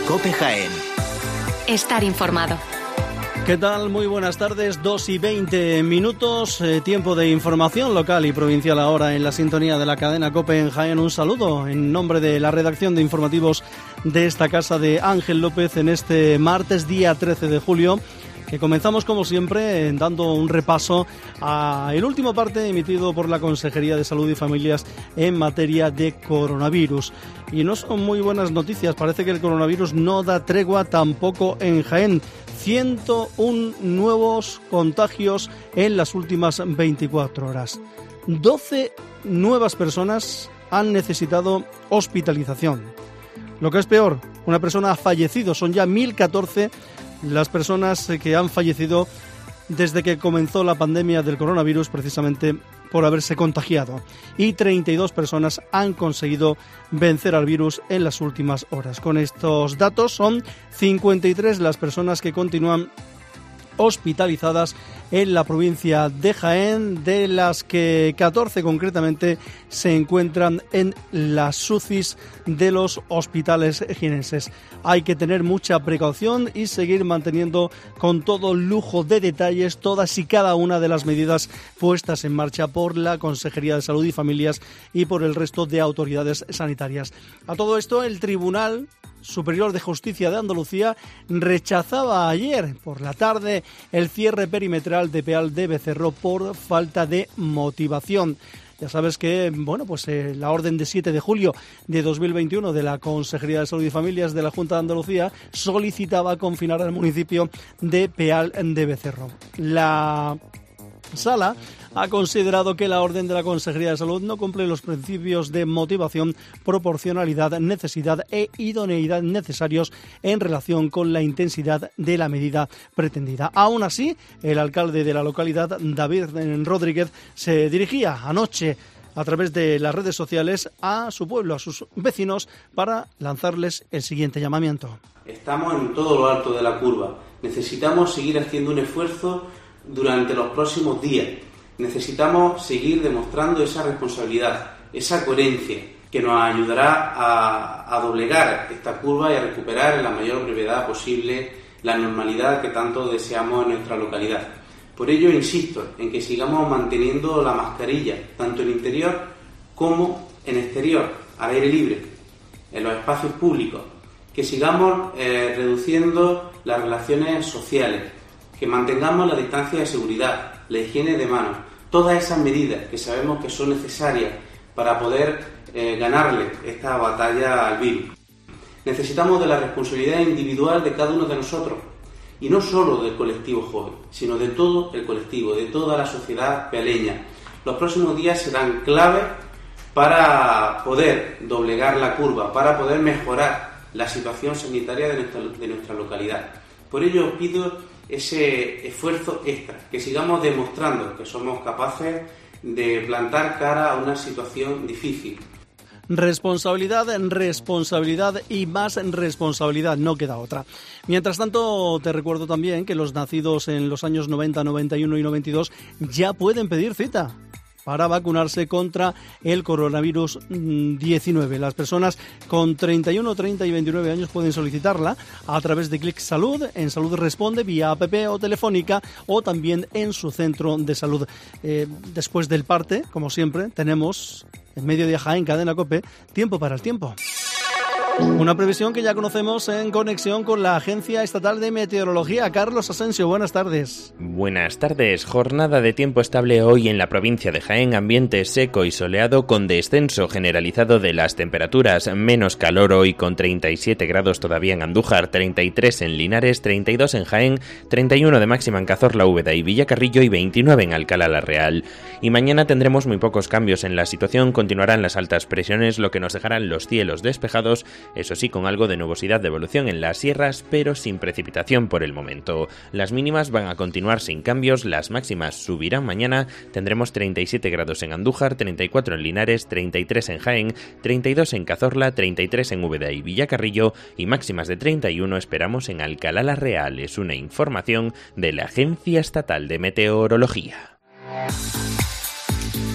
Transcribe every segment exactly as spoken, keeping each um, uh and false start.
COPE Jaén. Estar informado. ¿Qué tal? Muy buenas tardes, dos y veinte minutos, eh, tiempo de información local y provincial ahora en la sintonía de la cadena COPE en Jaén. Un saludo en nombre de la redacción de informativos de esta casa de Ángel López en este martes, día trece de julio, que comenzamos como siempre dando un repaso a el último parte emitido por la Consejería de Salud y Familias en materia de coronavirus. Y no son muy buenas noticias, parece que el coronavirus no da tregua tampoco en Jaén. ciento uno nuevos contagios en las últimas veinticuatro horas. doce nuevas personas han necesitado hospitalización. Lo que es peor, una persona ha fallecido, son ya mil catorce las personas que han fallecido desde que comenzó la pandemia del coronavirus, precisamente por haberse contagiado, y treinta y dos personas han conseguido vencer al virus en las últimas horas. Con estos datos son cincuenta y tres las personas que continúan hospitalizadas en la provincia de Jaén, de las que catorce concretamente se encuentran en las U C Is de los hospitales jienenses. Hay que tener mucha precaución y seguir manteniendo con todo lujo de detalles todas y cada una de las medidas puestas en marcha por la Consejería de Salud y Familias y por el resto de autoridades sanitarias. A todo esto, el Tribunal Superior de Justicia de Andalucía rechazaba ayer por la tarde el cierre perimetral de Peal de Becerro por falta de motivación. Ya sabes que, bueno, pues eh, la orden de siete de julio de dos mil veintiuno de la Consejería de Salud y Familias de la Junta de Andalucía solicitaba confinar al municipio de Peal de Becerro. La Sala ha considerado que la orden de la Consejería de Salud no cumple los principios de motivación, proporcionalidad, necesidad e idoneidad necesarios en relación con la intensidad de la medida pretendida. Aún así, el alcalde de la localidad, David Rodríguez, se dirigía anoche a través de las redes sociales a su pueblo, a sus vecinos, para lanzarles el siguiente llamamiento. Estamos en todo lo alto de la curva. Necesitamos seguir haciendo un esfuerzo durante los próximos días. Necesitamos seguir demostrando esa responsabilidad, esa coherencia que nos ayudará a, a doblegar esta curva y a recuperar en la mayor brevedad posible la normalidad que tanto deseamos en nuestra localidad. Por ello insisto en que sigamos manteniendo la mascarilla, tanto en interior como en exterior, al aire libre, en los espacios públicos, que sigamos eh, reduciendo las relaciones sociales, que mantengamos la distancia de seguridad, la higiene de manos, todas esas medidas que sabemos que son necesarias para poder eh, ganarle esta batalla al virus. Necesitamos de la responsabilidad individual de cada uno de nosotros, y no solo del colectivo joven, sino de todo el colectivo, de toda la sociedad pealeña. Los próximos días serán claves para poder doblegar la curva, para poder mejorar la situación sanitaria de nuestra, de nuestra localidad. Por ello os pido ese esfuerzo extra, que sigamos demostrando que somos capaces de plantar cara a una situación difícil. Responsabilidad, responsabilidad y más responsabilidad, no queda otra. Mientras tanto, te recuerdo también que los nacidos en los años noventa, noventa y uno y noventa y dos ya pueden pedir cita para vacunarse contra el coronavirus diecinueve. Las personas con treinta y uno, treinta y veintinueve años pueden solicitarla a través de Clic Salud, en Salud Responde, vía app o telefónica, o también en su centro de salud. Eh, después del parte, como siempre, tenemos en Mediodía Jaén, Cadena COPE, tiempo para el tiempo. Una previsión que ya conocemos en conexión con la Agencia Estatal de Meteorología. Carlos Asensio, buenas tardes. Buenas tardes. Jornada de tiempo estable hoy en la provincia de Jaén, ambiente seco y soleado con descenso generalizado de las temperaturas, menos calor hoy con treinta y siete grados todavía en Andújar, treinta y tres en Linares, treinta y dos en Jaén, treinta y uno de máxima en Cazorla, Úbeda y Villacarrillo y veintinueve en Alcalá la Real. Y mañana tendremos muy pocos cambios en la situación, continuarán las altas presiones, lo que nos dejarán los cielos despejados, eso sí, con algo de nubosidad de evolución en las sierras, pero sin precipitación por el momento. Las mínimas van a continuar sin cambios, las máximas subirán mañana, tendremos treinta y siete grados en Andújar, treinta y cuatro en Linares, treinta y tres en Jaén, treinta y dos en Cazorla, treinta y tres en Úbeda y Villacarrillo y máximas de treinta y uno esperamos en Alcalá la Real. Es una información de la Agencia Estatal de Meteorología.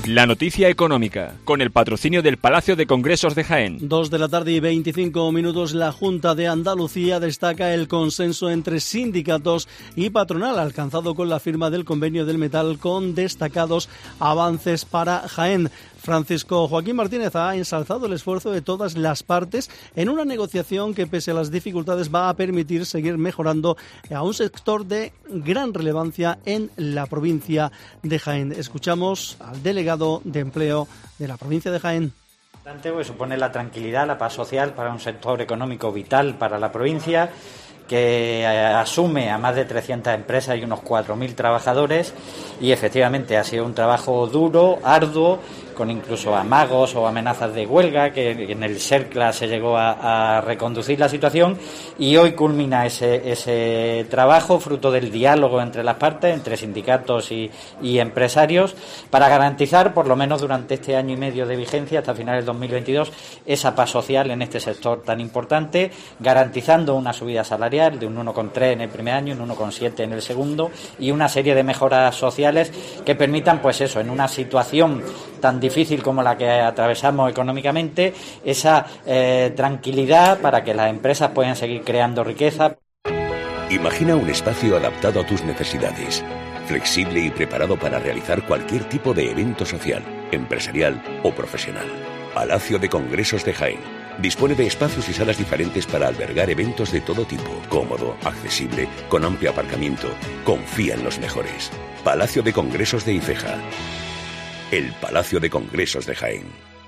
La noticia económica, con el patrocinio del Palacio de Congresos de Jaén. Dos de la tarde y veinticinco minutos, la Junta de Andalucía destaca el consenso entre sindicatos y patronal alcanzado con la firma del convenio del metal, con destacados avances para Jaén. Francisco Joaquín Martínez ha ensalzado el esfuerzo de todas las partes en una negociación que, pese a las dificultades, va a permitir seguir mejorando a un sector de gran relevancia en la provincia de Jaén. Escuchamos al delegado de empleo de la provincia de Jaén. Pues supone la tranquilidad, la paz social para un sector económico vital para la provincia, que asume a más de trescientas empresas y unos cuatro mil trabajadores, y efectivamente ha sido un trabajo duro, arduo, con incluso amagos o amenazas de huelga, que en el SERCLA se llegó a, a reconducir la situación, y hoy culmina ese, ese trabajo fruto del diálogo entre las partes, entre sindicatos y, y empresarios, para garantizar, por lo menos durante este año y medio de vigencia, hasta finales del dos mil veintidós, esa paz social en este sector tan importante, garantizando una subida salarial de un uno coma tres en el primer año, un uno coma siete en el segundo, y una serie de mejoras sociales que permitan, pues eso, en una situación tan difícil como la que atravesamos económicamente, esa eh, tranquilidad para que las empresas puedan seguir creando riqueza. Imagina un espacio adaptado a tus necesidades, flexible y preparado para realizar cualquier tipo de evento social, empresarial o profesional. Palacio de Congresos de Jaén dispone de espacios y salas diferentes para albergar eventos de todo tipo, cómodo, accesible, con amplio aparcamiento. Confía en los mejores. Palacio de Congresos de Ifeja. El Palacio de Congresos de Jaén.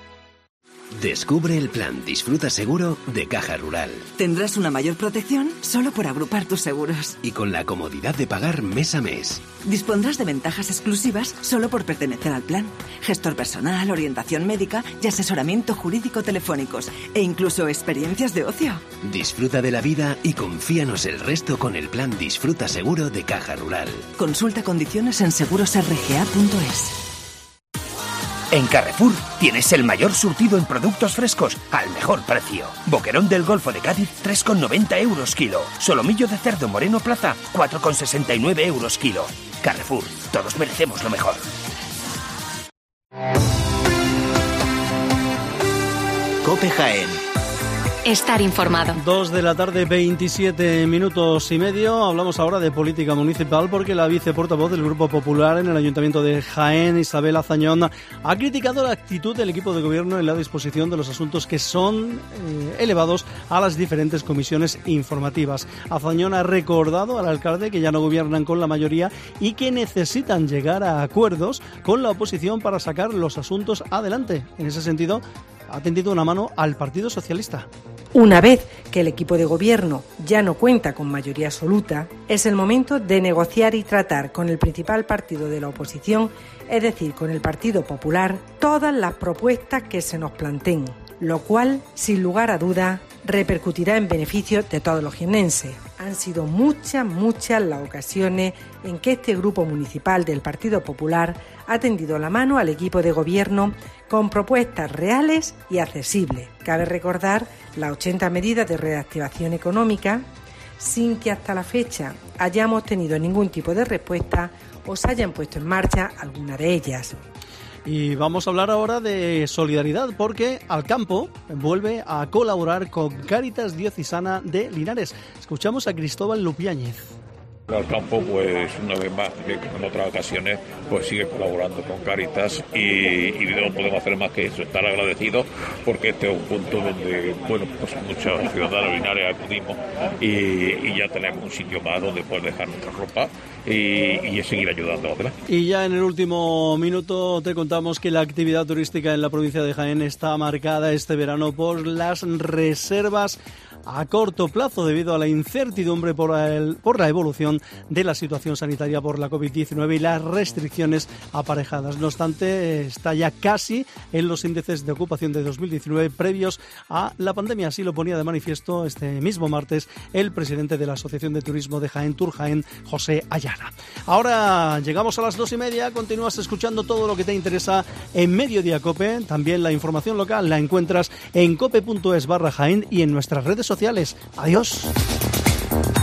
Descubre el plan Disfruta Seguro de Caja Rural. Tendrás una mayor protección solo por agrupar tus seguros. Y con la comodidad de pagar mes a mes. Dispondrás de ventajas exclusivas solo por pertenecer al plan. Gestor personal, orientación médica y asesoramiento jurídico telefónicos. E incluso experiencias de ocio. Disfruta de la vida y confíanos el resto con el plan Disfruta Seguro de Caja Rural. Consulta condiciones en seguros r g a punto es. En Carrefour tienes el mayor surtido en productos frescos al mejor precio. Boquerón del Golfo de Cádiz, tres con noventa euros kilo. Solomillo de cerdo Moreno Plaza, cuatro con sesenta y nueve euros kilo. Carrefour, todos merecemos lo mejor. COPE Jaén. Estar informado. Dos de la tarde, veintisiete minutos y medio. Hablamos ahora de política municipal porque la viceportavoz del Grupo Popular en el Ayuntamiento de Jaén, Isabel Azañón, ha criticado la actitud del equipo de gobierno en la disposición de los asuntos que son eh, elevados a las diferentes comisiones informativas. Azañón ha recordado al alcalde que ya no gobiernan con la mayoría y que necesitan llegar a acuerdos con la oposición para sacar los asuntos adelante. En ese sentido, ha tendido una mano al Partido Socialista. Una vez que el equipo de gobierno ya no cuenta con mayoría absoluta, es el momento de negociar y tratar con el principal partido de la oposición, es decir, con el Partido Popular, todas las propuestas que se nos planteen, lo cual, sin lugar a dudas, repercutirá en beneficio de todos los jiennenses. Han sido muchas, muchas las ocasiones en que este grupo municipal del Partido Popular ha tendido la mano al equipo de gobierno con propuestas reales y accesibles. Cabe recordar las ochenta medidas de reactivación económica, sin que hasta la fecha hayamos tenido ningún tipo de respuesta o se hayan puesto en marcha alguna de ellas. Y vamos a hablar ahora de solidaridad porque Alcampo vuelve a colaborar con Cáritas Diocesana de Linares. Escuchamos a Cristóbal Lupiáñez. Alcampo, pues una vez más, como en otras ocasiones, pues sigue colaborando con Cáritas y, y no podemos hacer más que eso, estar agradecidos porque este es un punto donde, bueno, pues muchos ciudadanos Linares acudimos y, y ya tenemos un sitio más donde poder dejar nuestra ropa y, y seguir ayudando a otras. Y ya en el último minuto te contamos que la actividad turística en la provincia de Jaén está marcada este verano por las reservas a corto plazo debido a la incertidumbre por, el, por la evolución de la situación sanitaria por la covid diecinueve y las restricciones aparejadas. No obstante, está ya casi en los índices de ocupación de dos mil diecinueve previos a la pandemia. Así lo ponía de manifiesto este mismo martes el presidente de la Asociación de Turismo de Jaén, Tour Jaén, José Ayala. Ahora llegamos a las dos y media. Continúas escuchando todo lo que te interesa en Mediodía Cope. También la información local la encuentras en cope punto es barra Jaén y en nuestras redes sociales. Adiós.